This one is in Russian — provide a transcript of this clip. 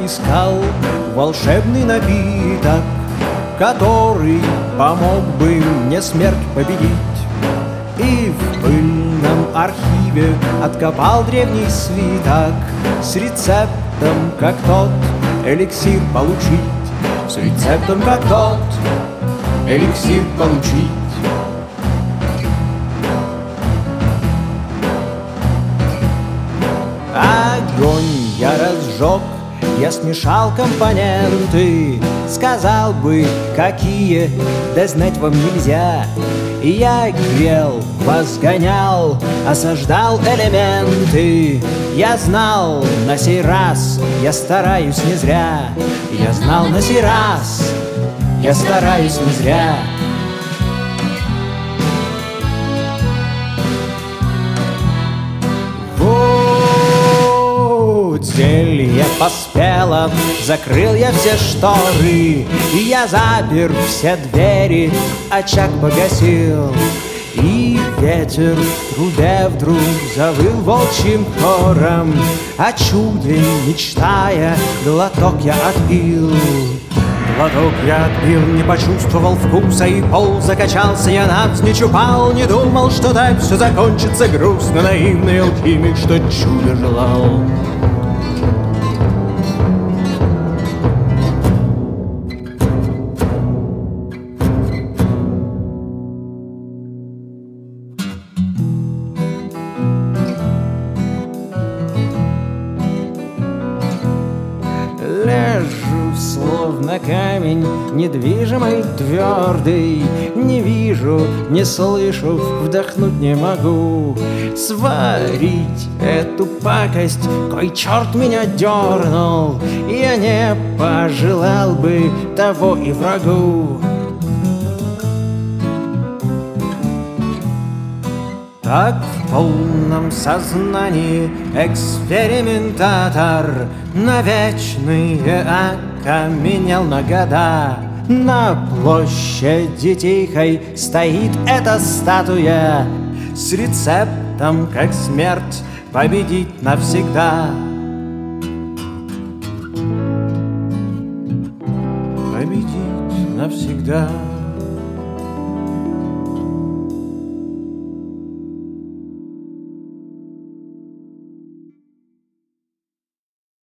искал волшебный напиток, который помог бы мне смерть победить. И в пыльном архиве откопал древний свиток с рецептом, как тот эликсир получить. С рецептом, как тот эликсир получить. Огонь я разжег, я смешал компоненты, сказал бы, какие, да знать вам нельзя. И я грел, возгонял, осаждал элементы. Я знал, на сей раз я стараюсь не зря. Я знал, на сей раз я стараюсь не зря. Зелье поспело, закрыл я все шторы, и я запер все двери, очаг погасил. И ветер в трубе вдруг завыл волчьим хором, о чуде мечтая, глоток я отпил. Глоток я отпил, не почувствовал вкуса, и пол закачался, я навзничь упал. Не думал, что так все закончится, грустно наивный алхимик, что чудо желал. Лежу, словно камень, недвижимый, твердый. Не вижу, не слышу, вдохнуть не могу. Сварить эту пакость, кой черт меня дернул, я не пожелал бы того и врагу. Так в полном сознании экспериментатор на вечные окаменел на года. На площади тихой стоит эта статуя с рецептом, как смерть победить навсегда. Победить навсегда.